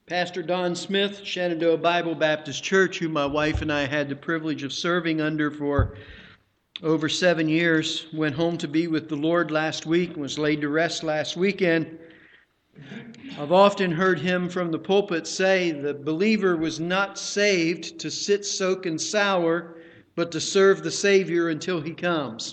Pastor Don Smith, Shenandoah Bible Baptist Church, who my wife and I had the privilege of serving under for over 7 years, went home to be with the Lord last week and was laid to rest last weekend. I've often heard him from the pulpit say the believer was not saved to sit, soak, and sour, but to serve the Savior until He comes.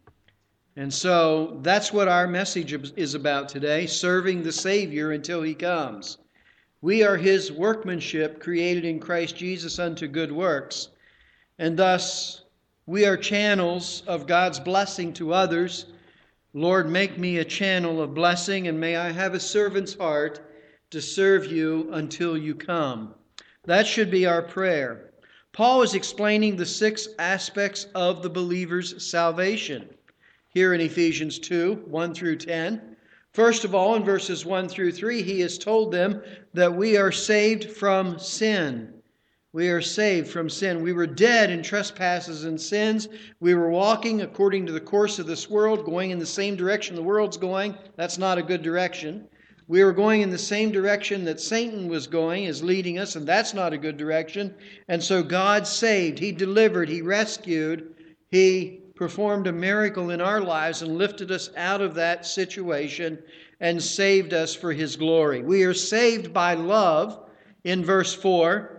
And so that's what our message is about today, serving the Savior until He comes. We are His workmanship, created in Christ Jesus unto good works, and thus we are channels of God's blessing to others. Lord, make me a channel of blessing, and may I have a servant's heart to serve You until You come. That should be our prayer. Paul is explaining the 6 aspects of the believer's salvation here in Ephesians 2, 1 through 10. First of all, in verses 1 through 3, he has told them that we are saved from sin. We are saved from sin. We were dead in trespasses and sins. We were walking according to the course of this world, going in the same direction the world's going. That's not a good direction. We were going in the same direction that Satan was going, is leading us, and that's not a good direction. And so God saved, He delivered, He rescued, He performed a miracle in our lives and lifted us out of that situation and saved us for His glory. We are saved by love in verse 4.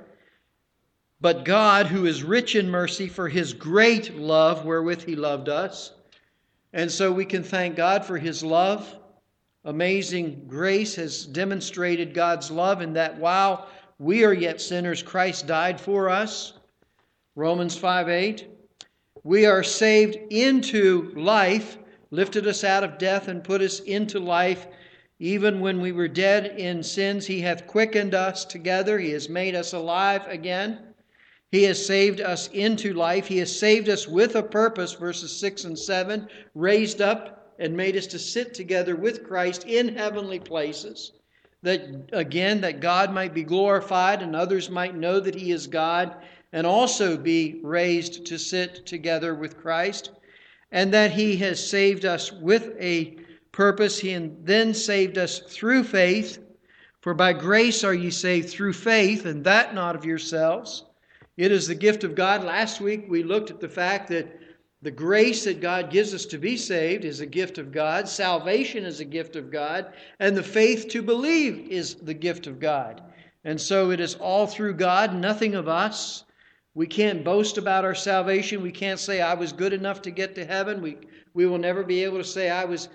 But God, who is rich in mercy for His great love wherewith He loved us. And so we can thank God for His love. Amazing grace has demonstrated God's love in that while we are yet sinners, Christ died for us. Romans 5:8. We are saved into life, lifted us out of death and put us into life. Even when we were dead in sins, He hath quickened us together. He has made us alive again. He has saved us into life. He has saved us with a purpose, verses 6 and 7, raised up and made us to sit together with Christ in heavenly places. That God might be glorified and others might know that He is God, and also be raised to sit together with Christ, and that He has saved us with a purpose. He then saved us through faith. For by grace are ye saved through faith, and that not of yourselves. It is the gift of God. Last week we looked at the fact that the grace that God gives us to be saved is a gift of God. Salvation is a gift of God. And the faith to believe is the gift of God. And so it is all through God, nothing of us. We can't boast about our salvation. We can't say, I was good enough to get to heaven. We will never be able to say, I was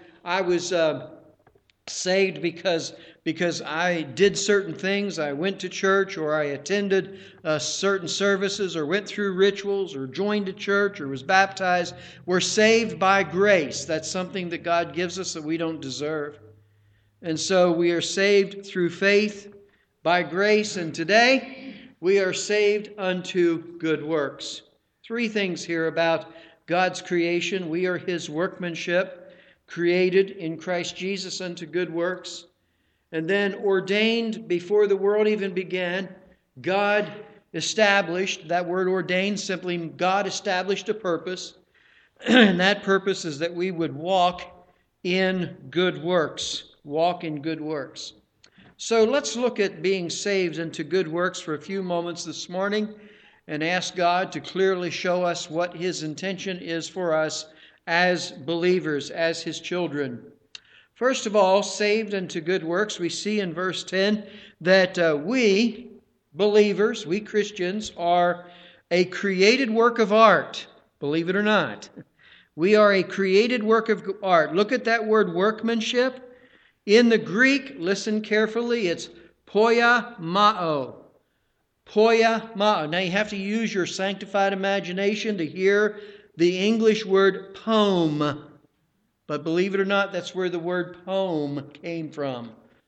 saved because I did certain things. I went to church, or I attended certain services, or went through rituals, or joined a church, or was baptized. We're saved by grace. That's something that God gives us that we don't deserve. And so we are saved through faith by grace. And today we are saved unto good works. 3 things here about God's creation. We are His workmanship, created in Christ Jesus unto good works. And then ordained before the world even began, God established, that word ordained, simply God established a purpose. And that purpose is that we would walk in good works. Walk in good works. So let's look at being saved into good works for a few moments this morning and ask God to clearly show us what His intention is for us as believers, as His children. First of all, saved unto good works, we see in verse 10 that we believers, we Christians, are a created work of art, believe it or not. We are a created work of art. Look at that word workmanship. In the Greek, listen carefully, it's poiamao. Poiamao. Now you have to use your sanctified imagination to hear the English word poem. But believe it or not, that's where the word poem came from.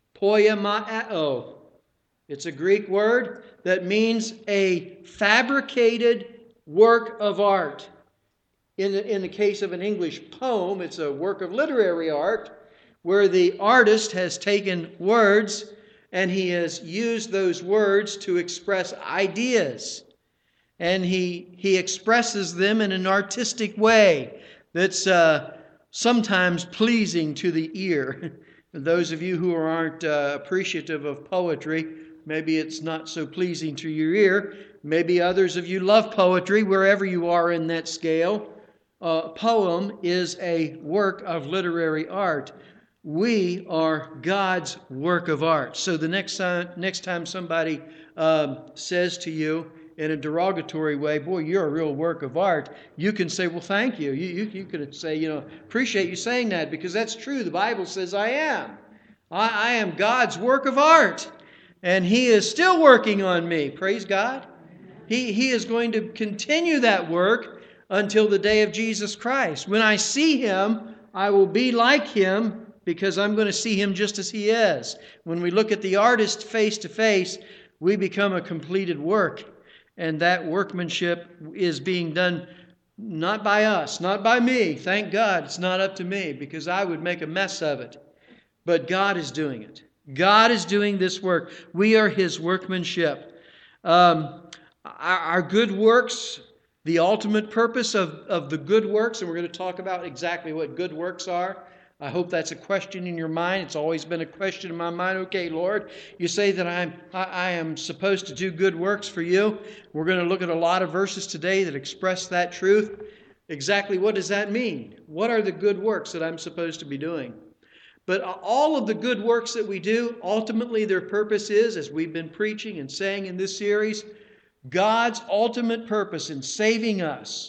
Poiamao. It's a Greek word that means a fabricated work of art. In the case of an English poem, it's a work of literary art where the artist has taken words and he has used those words to express ideas. And he expresses them in an artistic way that's sometimes pleasing to the ear. Those of you who aren't appreciative of poetry, maybe it's not so pleasing to your ear. Maybe others of you love poetry, wherever you are in that scale. A poem is a work of literary art. We are God's work of art. So the next time somebody says to you in a derogatory way, boy, you're a real work of art, you can say, well, thank you. You could say, appreciate you saying that, because that's true. The Bible says I am. I am God's work of art. And He is still working on me. Praise God. He is going to continue that work until the day of Jesus Christ. When I see Him, I will be like Him, because I'm going to see Him just as He is. When we look at the artist face to face, we become a completed work. And that workmanship is being done not by us, not by me. Thank God it's not up to me, because I would make a mess of it. But God is doing it. God is doing this work. We are His workmanship. Our good works, the ultimate purpose of the good works, and we're going to talk about exactly what good works are. I hope that's a question in your mind. It's always been a question in my mind. Okay, Lord, you say that I am supposed to do good works for you. We're going to look at a lot of verses today that express that truth. Exactly what does that mean? What are the good works that I'm supposed to be doing? But all of the good works that we do, ultimately their purpose is, as we've been preaching and saying in this series, God's ultimate purpose in saving us,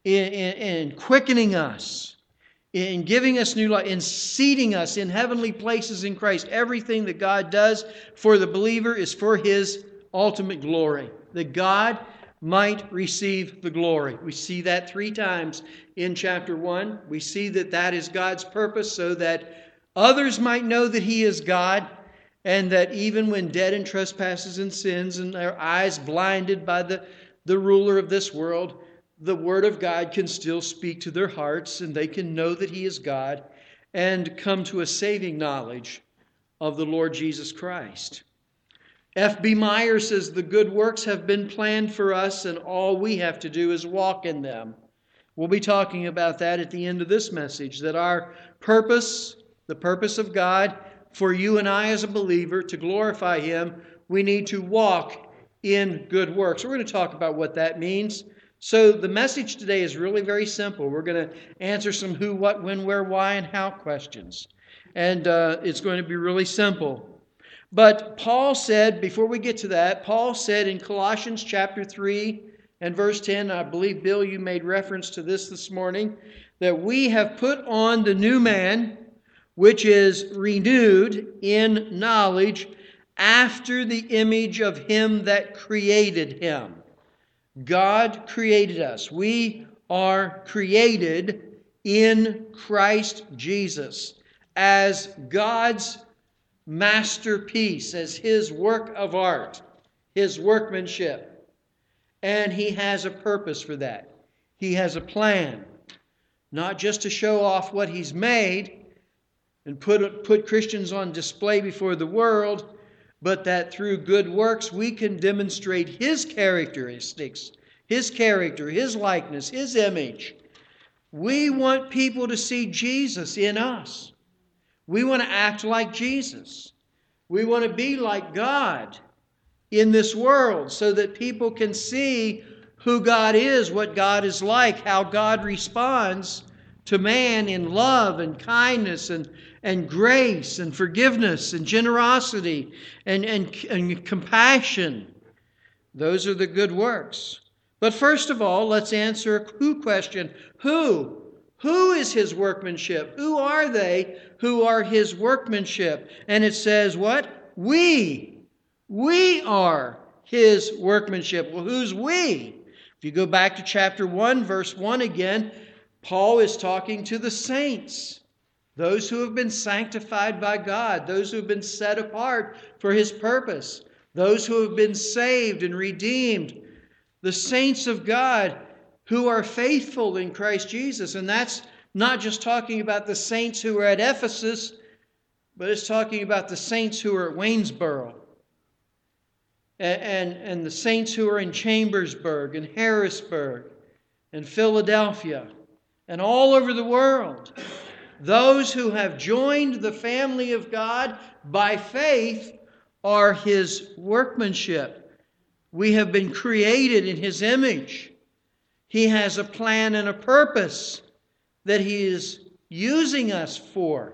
in quickening us, in giving us new life, in seating us in heavenly places in Christ. Everything that God does for the believer is for His ultimate glory, that God might receive the glory. We see that 3 times in chapter 1. We see that is God's purpose, so that others might know that He is God, and that even when dead in trespasses and sins, and their eyes blinded by the ruler of this world, the Word of God can still speak to their hearts, and they can know that He is God and come to a saving knowledge of the Lord Jesus Christ. F.B. Meyer says the good works have been planned for us, and all we have to do is walk in them. We'll be talking about that at the end of this message, that our purpose, the purpose of God for you and I as a believer, to glorify Him, we need to walk in good works. We're going to talk about what that means. So the message today is really very simple. We're going to answer some who, what, when, where, why, and how questions. And it's going to be really simple. But Paul said, before we get to that, Paul said in Colossians chapter 3 and verse 10, I believe, Bill, you made reference to this morning, that we have put on the new man, which is renewed in knowledge after the image of Him that created him. God created us. We are created in Christ Jesus as God's masterpiece, as His work of art, His workmanship. And He has a purpose for that. He has a plan, not just to show off what He's made and put Christians on display before the world, but that through good works we can demonstrate His characteristics, His character, His likeness, His image. We want people to see Jesus in us. We want to act like Jesus. We want to be like God in this world, so that people can see who God is, what God is like, how God responds to man in love and kindness and grace and forgiveness and generosity and compassion. Those are the good works. But first of all, let's answer a who question. Who? Who is His workmanship? Who are they who are His workmanship? And it says what? We. We are His workmanship. Well, who's we? If you go back to chapter 1, verse 1 again, Paul is talking to the saints, those who have been sanctified by God, those who have been set apart for His purpose, those who have been saved and redeemed, the saints of God who are faithful in Christ Jesus. And that's not just talking about the saints who are at Ephesus, but it's talking about the saints who are at Waynesboro, and the saints who are in Chambersburg and Harrisburg and Philadelphia and all over the world. Those who have joined the family of God by faith are His workmanship. We have been created in His image. He has a plan and a purpose that He is using us for.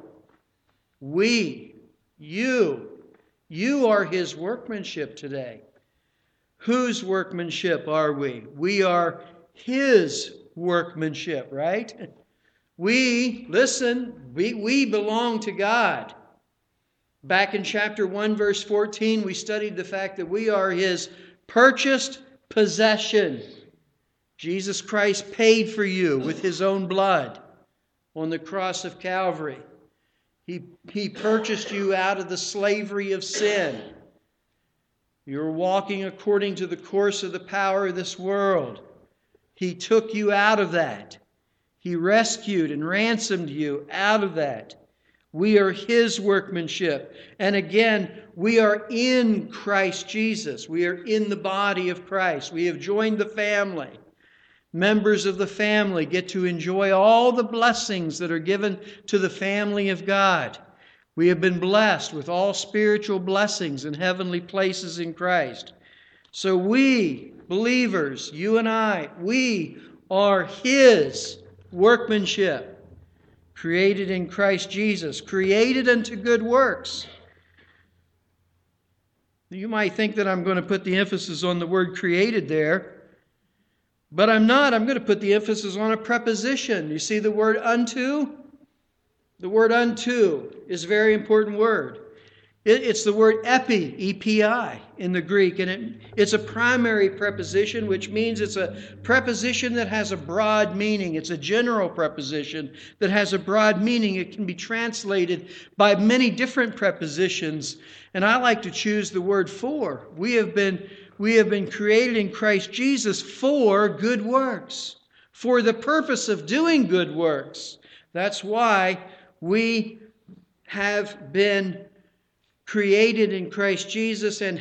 You are His workmanship today. Whose workmanship are we? We are His workmanship, right? We belong to God. Back in chapter 1, verse 14, we studied the fact that we are His purchased possession. Jesus Christ paid for you with His own blood on the cross of Calvary. He purchased you out of the slavery of sin. You're walking according to the course of the power of this world. He took you out of that. He rescued and ransomed you out of that. We are His workmanship. And again, we are in Christ Jesus. We are in the body of Christ. We have joined the family. Members of the family get to enjoy all the blessings that are given to the family of God. We have been blessed with all spiritual blessings in heavenly places in Christ. So we, believers, you and I, we are His workmanship, created in Christ Jesus, created unto good works. You might think that I'm going to put the emphasis on the word created there. But I'm not. I'm going to put the emphasis on a preposition. You see the word unto? The word unto is a very important word. It's the word epi, E-P-I, in the Greek. And it's a primary preposition, which means it's a preposition that has a broad meaning. It's a general preposition that has a broad meaning. It can be translated by many different prepositions. And I like to choose the word for. We have been created in Christ Jesus for good works, for the purpose of doing good works. That's why we have been created in Christ Jesus and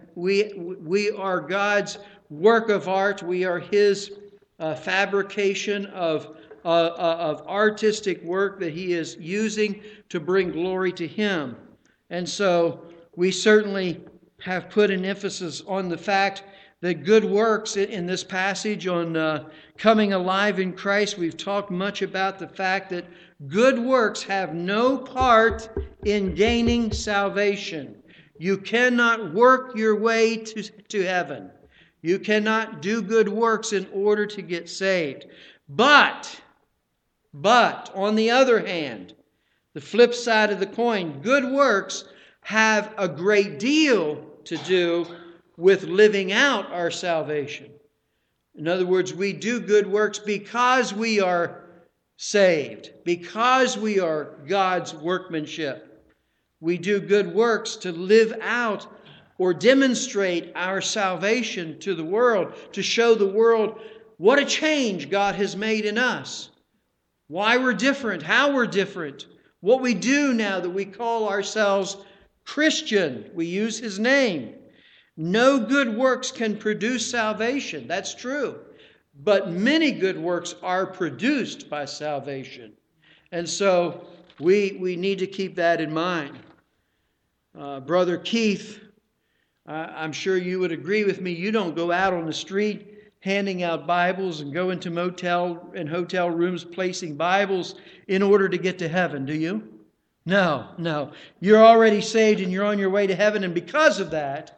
we are God's work of art. We are His fabrication of artistic work that He is using to bring glory to Him. And so we certainly have put an emphasis on the fact that good works in this passage on coming alive in Christ. We've talked much about the fact that good works have no part in gaining salvation. You cannot work your way to heaven. You cannot do good works in order to get saved. But, on the other hand, the flip side of the coin, good works have a great deal to do with living out our salvation. In other words, we do good works because we are saved, because we are God's workmanship. We do good works to live out or demonstrate our salvation to the world, to show the world what a change God has made in us, why we're different, how we're different, what we do now that we call ourselves Christian. We use His name. No good works can produce salvation. That's true. But many good works are produced by salvation. And so we need to keep that in mind. Brother Keith, I'm sure you would agree with me. You don't go out on the street handing out Bibles and go into motel and hotel rooms placing Bibles in order to get to heaven, do you? No. You're already saved and you're on your way to heaven. And because of that,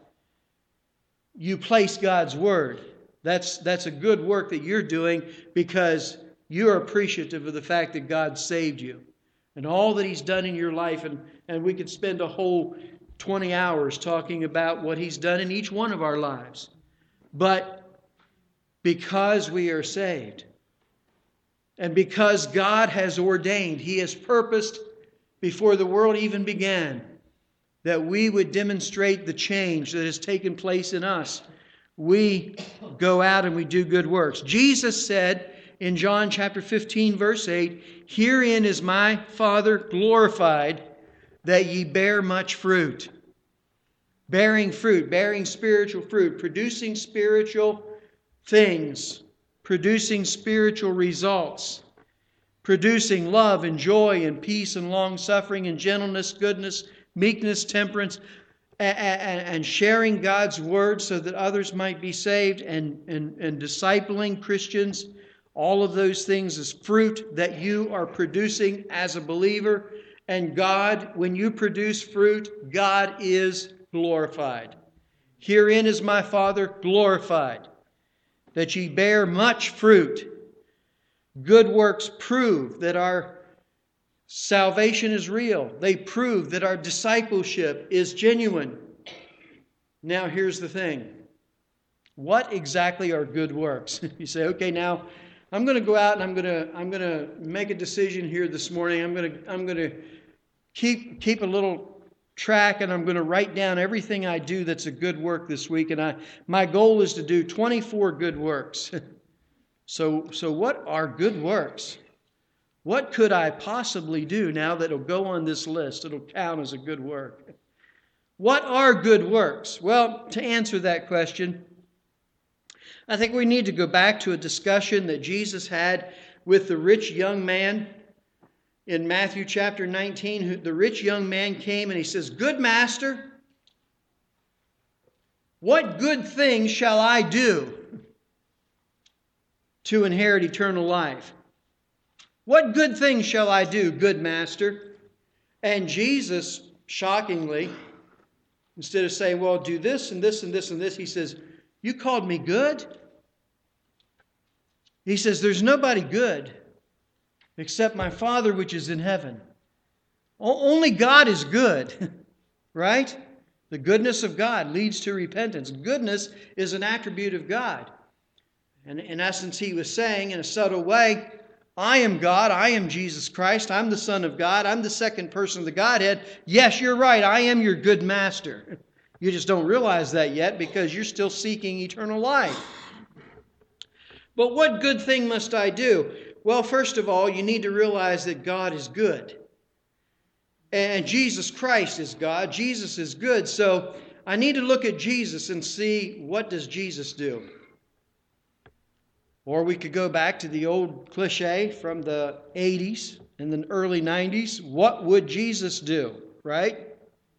you place God's Word. That's a good work that you're doing because you're appreciative of the fact that God saved you and all that He's done in your life. And we could spend a whole 20 hours talking about what He's done in each one of our lives. But because we are saved and because God has ordained, He has purposed before the world even began, that we would demonstrate the change that has taken place in us. We go out and we do good works. Jesus said in John chapter 15, verse 8, "Herein is my Father glorified, that ye bear much fruit." Bearing fruit, bearing spiritual fruit, producing spiritual things, producing spiritual results, producing love and joy and peace and long-suffering and gentleness, goodness, meekness, temperance. and sharing God's word so that others might be saved, and discipling Christians, all of those things is fruit that you are producing as a believer. And God, when you produce fruit, God is glorified. Herein is my Father glorified, that ye bear much fruit. Good works prove that our salvation is real. They prove that our discipleship is genuine. Now here's the thing. What exactly are good works? You say, okay, now I'm going to go out and I'm going to make a decision here this morning. I'm going to keep a little track, and I'm going to write down everything I do that's a good work this week. And my goal is to do 24 good works. So what are good works? What could I possibly do now that will go on this list? It'll count as a good work. What are good works? Well, to answer that question, I think we need to go back to a discussion that Jesus had with the rich young man in Matthew chapter 19. The rich young man came and he says, "Good master, what good thing shall I do to inherit eternal life? What good thing shall I do, good master?" And Jesus, shockingly, instead of saying, well, do this and this and this and this, he says, "You called me good?" He says, "There's nobody good except my Father which is in heaven." Only God is good, right? The goodness of God leads to repentance. Goodness is an attribute of God. And in essence, he was saying in a subtle way, I am God, I am Jesus Christ, I'm the Son of God, I'm the second person of the Godhead. Yes, you're right, I am your good master. You just don't realize that yet because you're still seeking eternal life. But what good thing must I do? Well, first of all, you need to realize that God is good. And Jesus Christ is God. Jesus is good. So I need to look at Jesus and see, what does Jesus do? Or we could go back to the old cliche from the 80s and the early 90s. What would Jesus do? Right?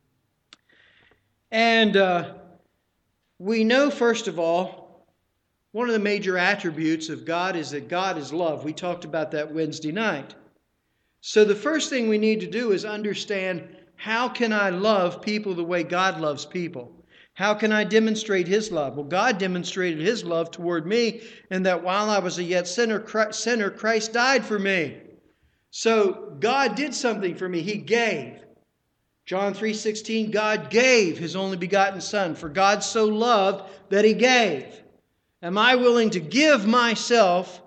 And we know, first of all, one of the major attributes of God is that God is love. We talked about that Wednesday night. So the first thing we need to do is understand, how can I love people the way God loves people? How can I demonstrate His love? Well, God demonstrated His love toward me in that while I was a yet sinner, Christ died for me. So God did something for me. He gave. John 3:16, God gave His only begotten Son. For God so loved that He gave. Am I willing to give myself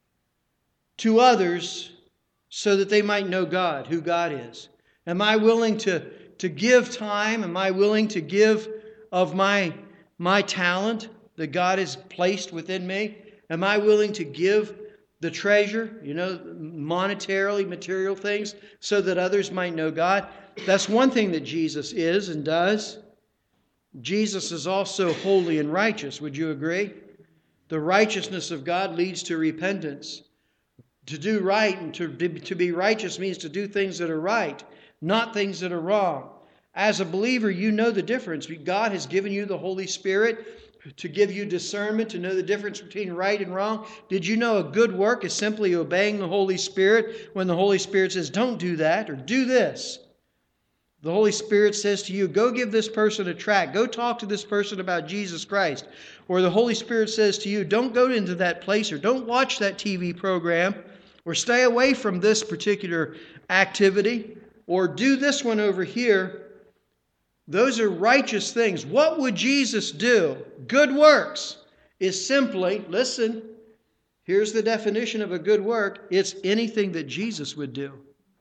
to others so that they might know God, who God is? Am I willing to give time? Am I willing to give of my talent that God has placed within me? Am I willing to give the treasure, monetarily, material things, so that others might know God? That's one thing that Jesus is and does. Jesus is also holy and righteous. Would you agree? The righteousness of God leads to repentance. To do right and to be righteous means to do things that are right, not things that are wrong. As a believer, you know the difference. God has given you the Holy Spirit to give you discernment, to know the difference between right and wrong. Did you know a good work is simply obeying the Holy Spirit when the Holy Spirit says, don't do that or do this? The Holy Spirit says to you, go give this person a tract. Go talk to this person about Jesus Christ. Or the Holy Spirit says to you, don't go into that place, or don't watch that TV program, or stay away from this particular activity, or do this one over here. Those are righteous things. What would Jesus do? Good works is simply, listen, here's the definition of a good work. It's anything that Jesus would do.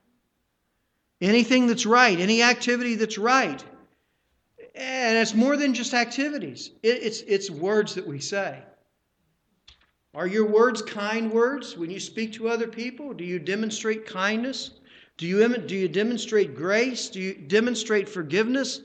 Anything that's right, any activity that's right. And it's more than just activities. It's words that we say. Are your words kind words when you speak to other people? Do you demonstrate kindness? Do you demonstrate grace? Do you demonstrate forgiveness?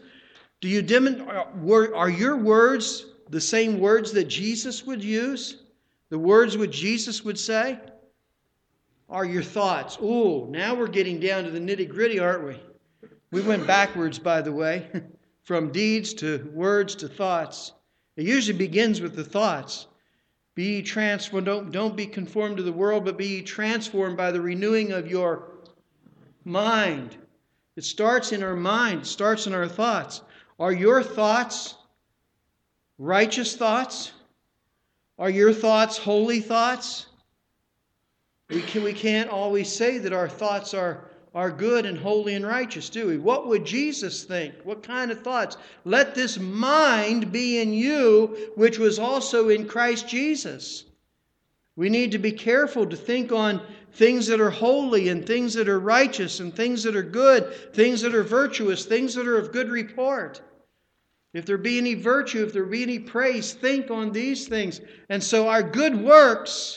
Are your words the same words that Jesus would use? The words which Jesus would say? Are your thoughts? Ooh, now we're getting down to the nitty-gritty, aren't we? We went backwards, by the way. from deeds to words to thoughts. It usually begins with the thoughts. Be ye transformed. Don't be conformed to the world, but be ye transformed by the renewing of your mind. It starts in our mind. It starts in our thoughts. Are your thoughts righteous thoughts? Are your thoughts holy thoughts? We can't always say that our thoughts are good and holy and righteous, do we? What would Jesus think? What kind of thoughts? Let this mind be in you, which was also in Christ Jesus. We need to be careful to think on things that are holy and things that are righteous and things that are good, things that are virtuous, things that are of good report. If there be any virtue, if there be any praise, think on these things. And so our good works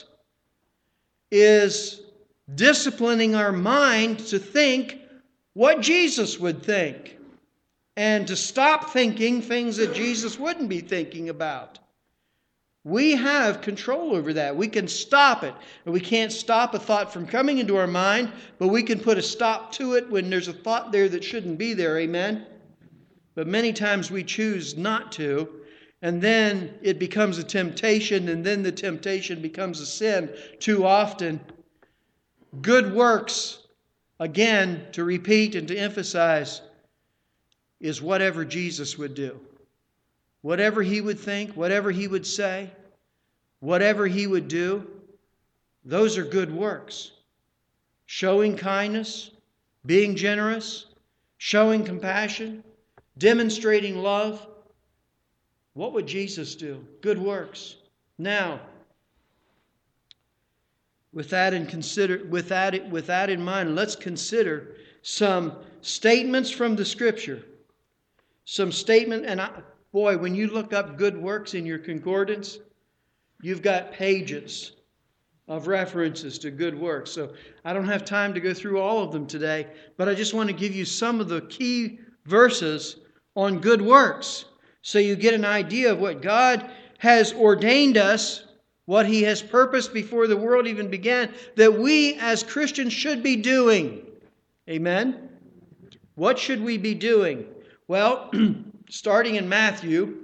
is disciplining our mind to think what Jesus would think and to stop thinking things that Jesus wouldn't be thinking about. We have control over that. We can stop it. And we can't stop a thought from coming into our mind, but we can put a stop to it when there's a thought there that shouldn't be there. Amen? But many times we choose not to, and then it becomes a temptation, and then the temptation becomes a sin too often. Good works, again, to repeat and to emphasize, is whatever Jesus would do. Whatever He would think, whatever He would say, whatever He would do, those are good works. Showing kindness, being generous, showing compassion, demonstrating love. What would Jesus do? Good works. Now, with that in mind, let's consider some statements from the Scripture. Some statement, and boy, when you look up good works in your concordance, you've got pages of references to good works. So I don't have time to go through all of them today, but I just want to give you some of the key verses on good works so you get an idea of what God has ordained us, what He has purposed before the world even began, that we as Christians should be doing. Amen? What should we be doing? Well, starting in Matthew,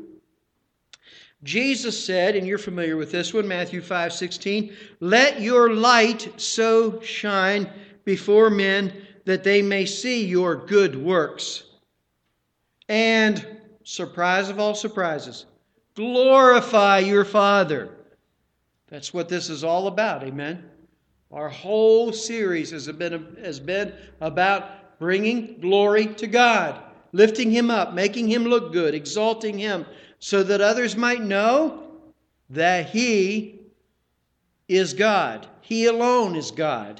Jesus said, and you're familiar with this one, Matthew 5:16, "Let your light so shine before men that they may see your good works. And, surprise of all surprises, glorify your Father." That's what this is all about, amen? Our whole series has been about bringing glory to God, lifting Him up, making Him look good, exalting Him, so that others might know that He is God. He alone is God.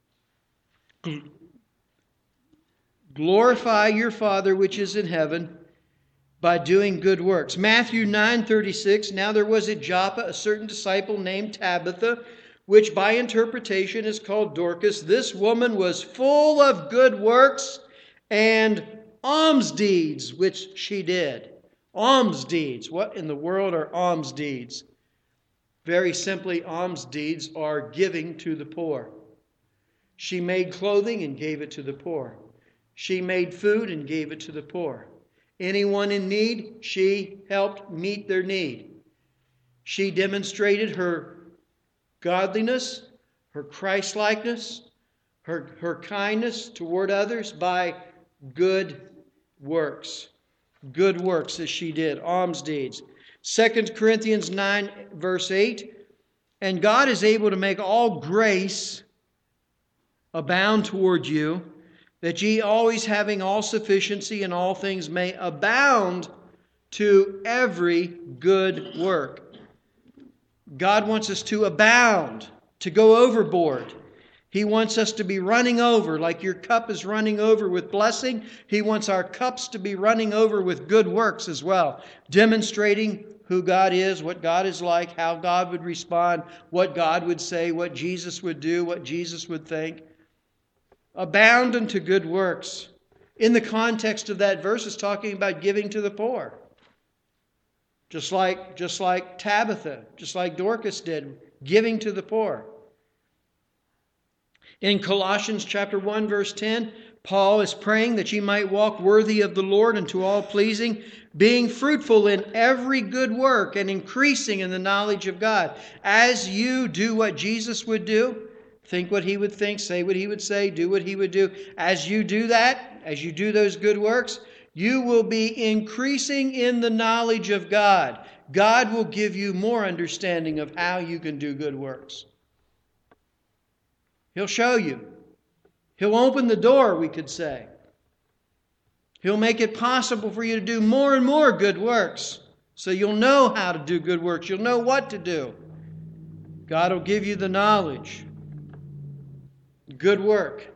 Glorify your Father which is in heaven by doing good works. Matthew 9:36, "Now there was at Joppa a certain disciple named Tabitha, which by interpretation is called Dorcas. This woman was full of good works and alms deeds, which she did." Alms deeds. What in the world are alms deeds? Very simply, alms deeds are giving to the poor. She made clothing and gave it to the poor. She made food and gave it to the poor. Anyone in need, she helped meet their need. She demonstrated her godliness, her Christ-likeness, her kindness toward others by good works. Good works as she did, alms deeds. 2 Corinthians 9, verse 8, "And God is able to make all grace abound toward you, that ye always having all sufficiency in all things may abound to every good work." God wants us to abound, to go overboard. He wants us to be running over, like your cup is running over with blessing. He wants our cups to be running over with good works as well, demonstrating who God is, what God is like, how God would respond, what God would say, what Jesus would do, what Jesus would think. Abound unto good works. In the context of that verse, it's talking about giving to the poor. Just like Tabitha, just like Dorcas did, giving to the poor. In Colossians chapter 1, verse 10, Paul is praying that ye might walk worthy of the Lord and to all pleasing, being fruitful in every good work and increasing in the knowledge of God. As you do what Jesus would do, think what he would think, say what he would say, do what he would do. As you do that, as you do those good works, you will be increasing in the knowledge of God. God will give you more understanding of how you can do good works. He'll show you. He'll open the door, we could say. He'll make it possible for you to do more and more good works. So you'll know how to do good works. You'll know what to do. God will give you the knowledge. Good work.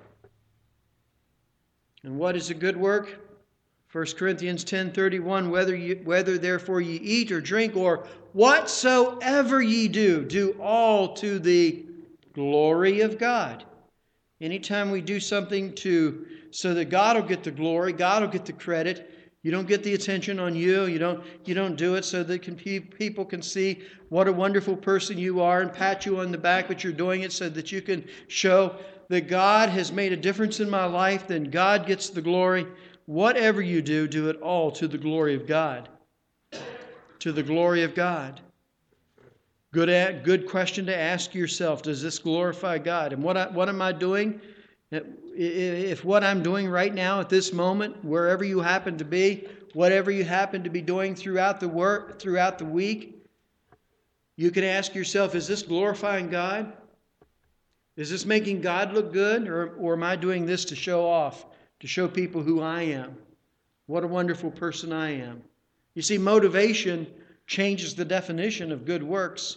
And what is a good work? 1 Corinthians 10:31, whether therefore ye eat or drink or whatsoever ye do, do all to the glory of God. Anytime we do something so that God will get the glory, God will get the credit. You don't get the attention on you. You don't do it so that people can see what a wonderful person you are and pat you on the back, but you're doing it so that you can show that God has made a difference in my life. Then God gets the glory. Whatever you do, do it all to the glory of God. To the glory of God. Good question to ask yourself. Does this glorify God? And what am I doing? If what I'm doing right now at this moment, wherever you happen to be, whatever you happen to be doing throughout the week, you can ask yourself, is this glorifying God? Is this making God look good? Or am I doing this to show off? To show people who I am. What a wonderful person I am. You see, motivation changes the definition of good works.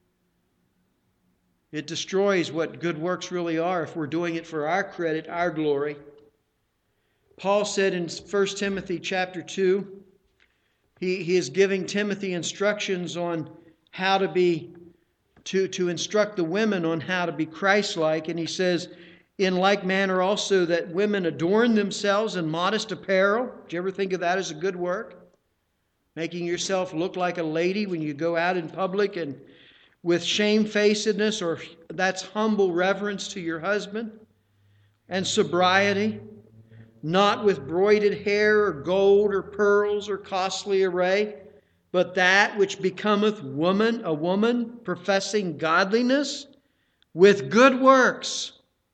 It destroys what good works really are if we're doing it for our credit, our glory. Paul said in 1 Timothy chapter 2, he is giving Timothy instructions on how to instruct the women on how to be Christ-like. And he says, in like manner also that women adorn themselves in modest apparel. Do you ever think of that as a good work? Making yourself look like a lady when you go out in public, and with shamefacedness, or that's humble reverence to your husband. And sobriety, not with broided hair or gold or pearls or costly array, but that which becometh a woman professing godliness with good works.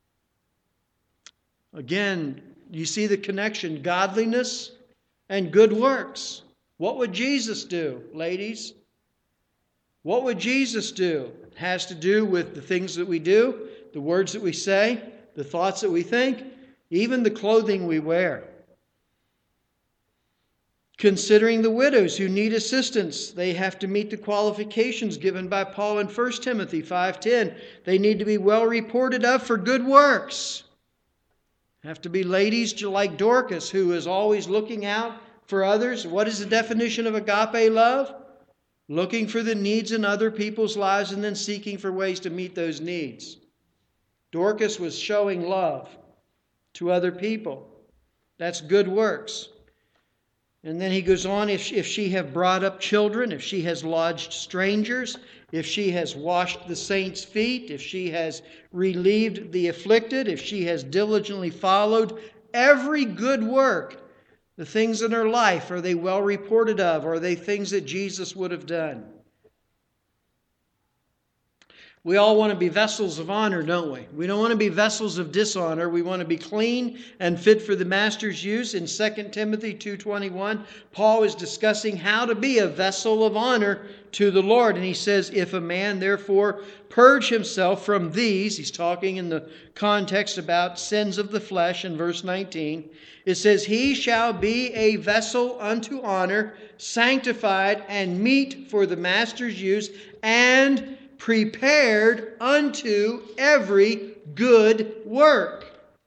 Again, you see the connection, godliness and good works. What would Jesus do, ladies? What would Jesus do? It has to do with the things that we do, the words that we say, the thoughts that we think, even the clothing we wear. Considering the widows who need assistance, they have to meet the qualifications given by Paul in 1 Timothy 5:10. They need to be well reported of for good works. Have to be ladies like Dorcas, who is always looking out for others. What is the definition of agape love? Looking for the needs in other people's lives and then seeking for ways to meet those needs. Dorcas was showing love to other people. That's good works. And then he goes on, if she have brought up children, if she has lodged strangers, if she has washed the saints' feet, if she has relieved the afflicted, if she has diligently followed every good work, the things in her life, are they well reported of? Are they things that Jesus would have done? We all want to be vessels of honor, don't we? We don't want to be vessels of dishonor. We want to be clean and fit for the master's use. In 2 Timothy 2:21, Paul is discussing how to be a vessel of honor to the Lord. And he says, if a man therefore purge himself from these, he's talking in the context about sins of the flesh in verse 19. It says, he shall be a vessel unto honor, sanctified and meet for the master's use, and prepared unto every good work.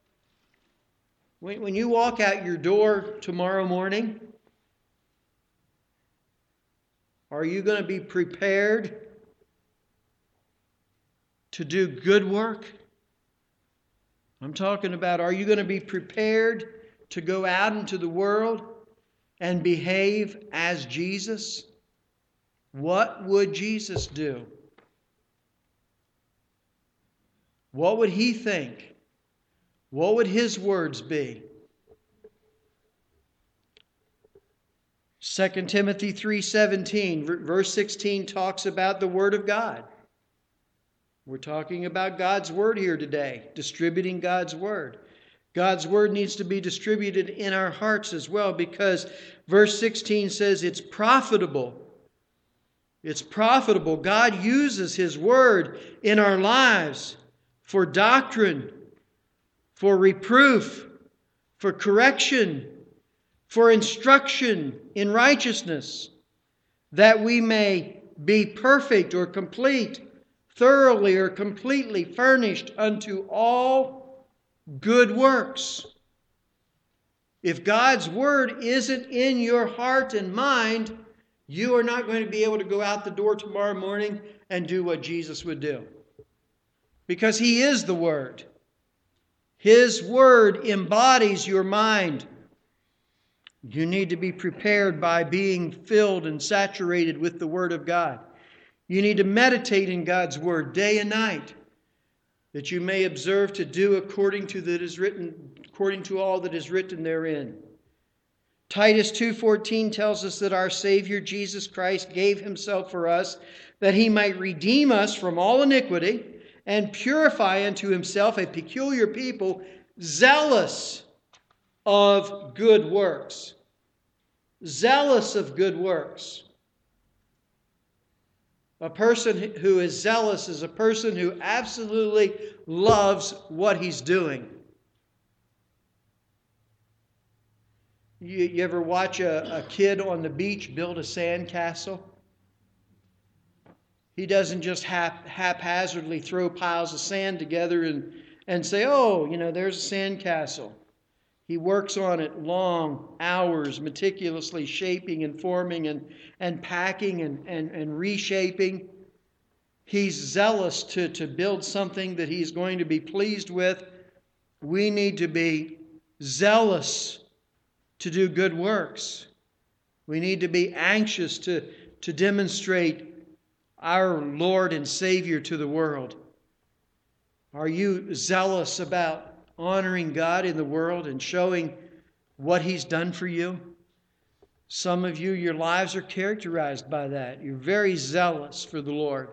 When you walk out your door tomorrow morning, are you going to be prepared to do good work? I'm talking about, are you going to be prepared to go out into the world and behave as Jesus? What would Jesus do? What would he think? what would his words be? 2 Timothy 3:17, verse 16 talks about the Word of God. We're talking about God's Word here today, distributing God's Word. God's Word needs to be distributed in our hearts as well, because verse 16 says it's profitable. It's profitable. God uses His Word in our lives for doctrine, for reproof, for correction, for instruction in righteousness, that we may be perfect or complete, thoroughly or completely furnished unto all good works. If God's Word isn't in your heart and mind, you are not going to be able to go out the door tomorrow morning and do what Jesus would do. Because He is the Word. His Word embodies your mind. You need to be prepared by being filled and saturated with the Word of God. You need to meditate in God's Word day and night, that you may observe to do according to all that is written therein. Titus 2:14 tells us that our Savior Jesus Christ gave Himself for us, that He might redeem us from all iniquity and purify unto Himself a peculiar people, zealous of good works. Zealous of good works. A person who is zealous is a person who absolutely loves what he's doing. You ever watch a kid on the beach build a sandcastle? He doesn't just haphazardly throw piles of sand together and say, oh, there's a sandcastle. He works on it long hours, meticulously shaping and forming and packing and reshaping. He's zealous to build something that he's going to be pleased with. We need to be zealous to do good works. We need to be anxious to demonstrate our Lord and Savior to the world. Are you zealous about honoring God in the world and showing what He's done for you? Some of you, your lives are characterized by that. You're very zealous for the Lord.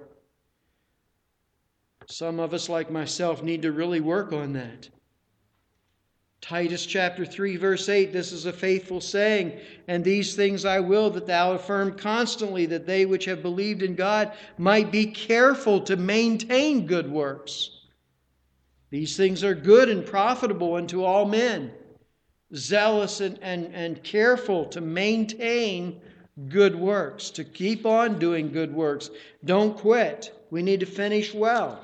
Some of us, like myself, need to really work on that. Titus chapter 3, verse 8, this is a faithful saying, and these things I will that thou affirm constantly, that they which have believed in God might be careful to maintain good works. These things are good and profitable unto all men. Zealous and careful to maintain good works, to keep on doing good works. Don't quit. We need to finish well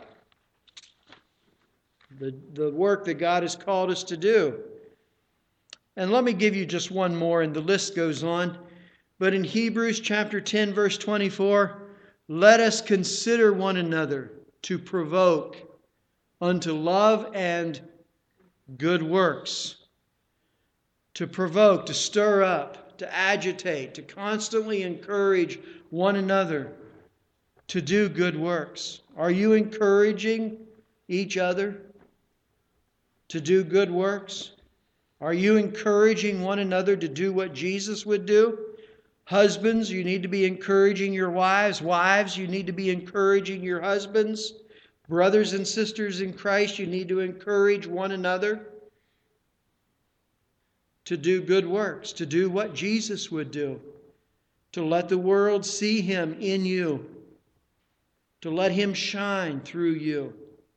the work that God has called us to do. And let me give you just one more, and the list goes on. But in Hebrews chapter 10, verse 24, let us consider one another to provoke unto love and good works. To provoke, to stir up, to agitate, to constantly encourage one another to do good works. Are you encouraging each other to do good works? Are you encouraging one another to do what Jesus would do? Husbands, you need to be encouraging your wives. Wives, you need to be encouraging your husbands. Brothers and sisters in Christ, you need to encourage one another to do good works, to do what Jesus would do, to let the world see Him in you, to let Him shine through you.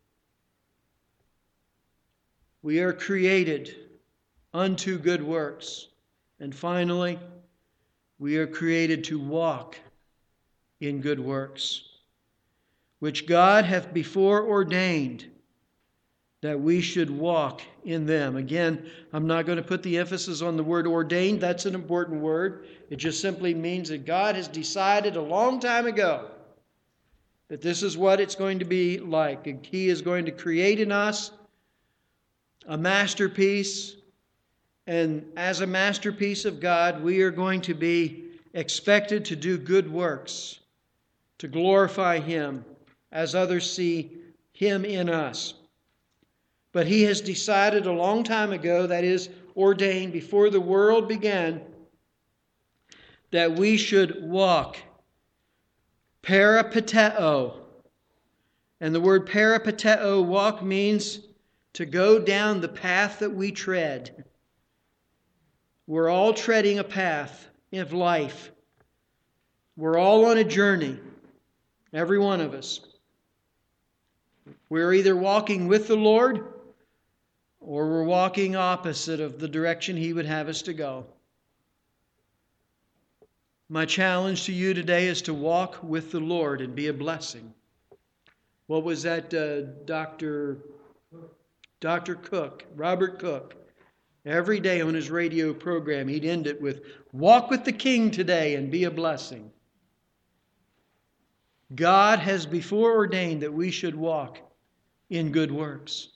We are created unto good works. And finally, we are created to walk in good works, which God hath before ordained that we should walk in them. Again, I'm not going to put the emphasis on the word ordained. That's an important word. It just simply means that God has decided a long time ago that this is what it's going to be like. He is going to create in us a masterpiece, and as a masterpiece of God, we are going to be expected to do good works, to glorify Him as others see Him in us. But He has decided a long time ago, that is, ordained before the world began, that we should walk peripateo. And the word peripateo, walk, means to go down the path that we tread. We're all treading a path of life. We're all on a journey, every one of us. We're either walking with the Lord or we're walking opposite of the direction He would have us to go. My challenge to you today is to walk with the Lord and be a blessing. What was that, Dr. Cook, Robert Cook? Every day on his radio program, he'd end it with, "Walk with the King today and be a blessing." God has before ordained that we should walk in good works.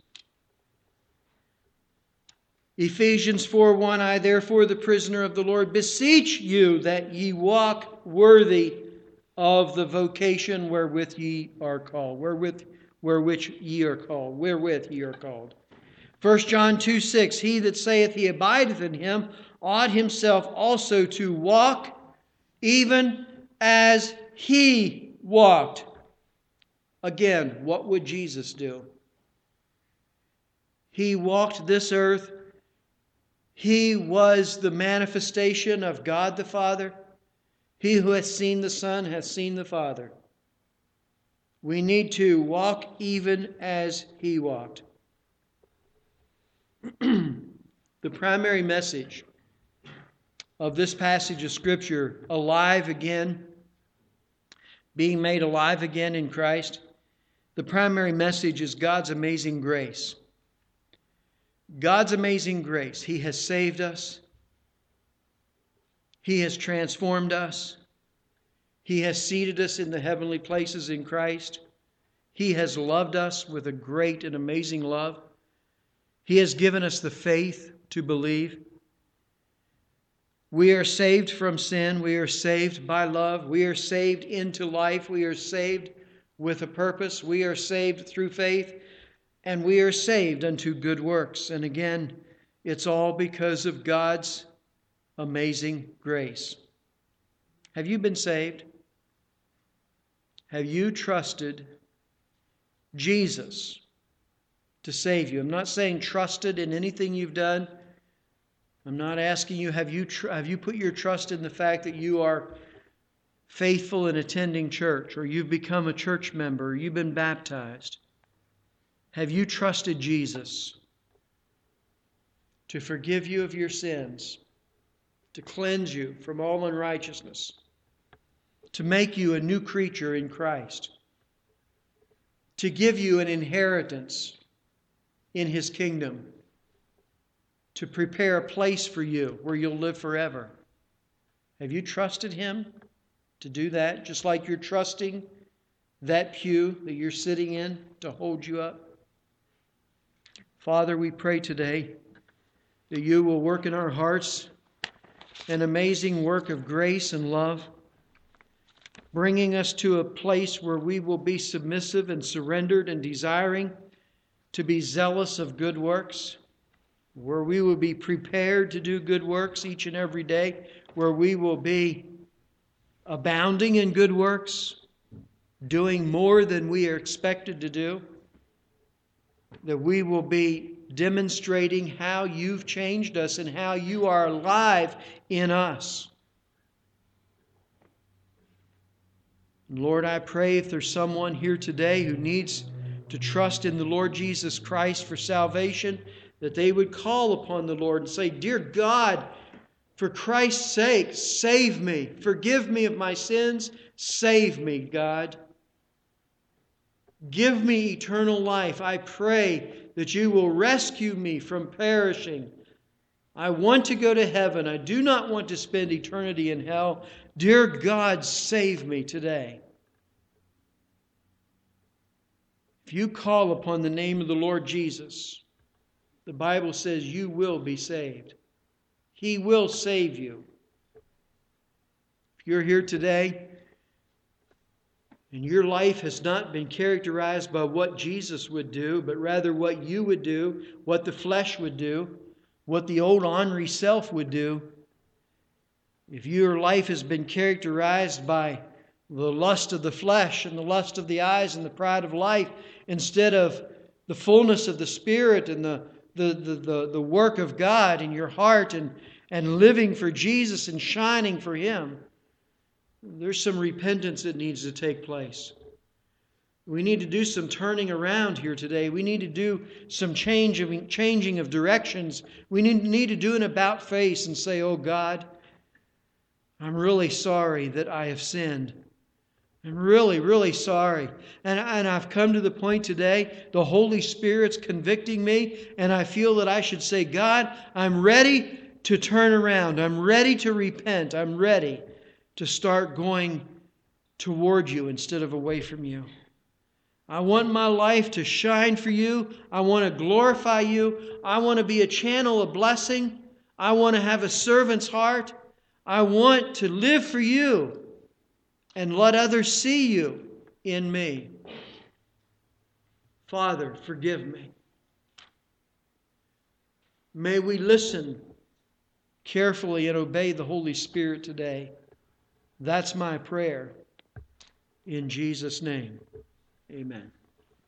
Ephesians 4:1, I therefore, the prisoner of the Lord, beseech you that ye walk worthy of the vocation wherewith ye are called. Wherewith ye are called. 1 John 2:6, he that saith he abideth in him ought himself also to walk even as He walked. Again, what would Jesus do? He walked this earth. He was the manifestation of God the Father. He who hath seen the Son hath seen the Father. We need to walk even as He walked. The primary message of this passage of Scripture, alive again, being made alive again in Christ, the primary message is God's amazing grace. God's amazing grace. He has saved us. He has transformed us. He has seated us in the heavenly places in Christ. He has loved us with a great and amazing love. He has given us the faith to believe. We are saved from sin. We are saved by love. We are saved into life. We are saved with a purpose. We are saved through faith. And we are saved unto good works. And again, it's all because of God's amazing grace. Have you been saved? Have you trusted Jesus to save you? I'm not saying trusted in anything you've done. I'm not asking you, have you put your trust in the fact that you are faithful in attending church, or you've become a church member, or you've been baptized? Have you trusted Jesus to forgive you of your sins, to cleanse you from all unrighteousness, to make you a new creature in Christ, to give you an inheritance in His kingdom, to prepare a place for you where you'll live forever? Have you trusted Him to do that, just like you're trusting that pew that you're sitting in to hold you up? Father, we pray today that you will work in our hearts an amazing work of grace and love, bringing us to a place where we will be submissive and surrendered and desiring to be zealous of good works, where we will be prepared to do good works each and every day, where we will be abounding in good works, doing more than we are expected to do, that we will be demonstrating how you've changed us and how you are alive in us. Lord, I pray if there's someone here today who needs to trust in the Lord Jesus Christ for salvation, that they would call upon the Lord and say, "Dear God, for Christ's sake, save me. Forgive me of my sins. Save me, God. Give me eternal life. I pray that you will rescue me from perishing. I want to go to heaven. I do not want to spend eternity in hell. Dear God, save me today." If you call upon the name of the Lord Jesus, the Bible says you will be saved. He will save you. If you're here today and your life has not been characterized by what Jesus would do, but rather what you would do, what the flesh would do, what the old ornery self would do, if your life has been characterized by the lust of the flesh and the lust of the eyes and the pride of life, instead of the fullness of the Spirit and the work of God in your heart and living for Jesus and shining for Him, there's some repentance that needs to take place. We need to do some turning around here today. We need to do some changing of directions. We need to do an about face and say, oh God, I'm really sorry that I have sinned. I'm really, really sorry. And I've come to the point today, the Holy Spirit's convicting me, and I feel that I should say, God, I'm ready to turn around. I'm ready to repent. I'm ready to start going toward you instead of away from you. I want my life to shine for you. I want to glorify you. I want to be a channel of blessing. I want to have a servant's heart. I want to live for you and let others see you in me. Father, forgive me. May we listen carefully and obey the Holy Spirit today. That's my prayer. In Jesus' name, amen.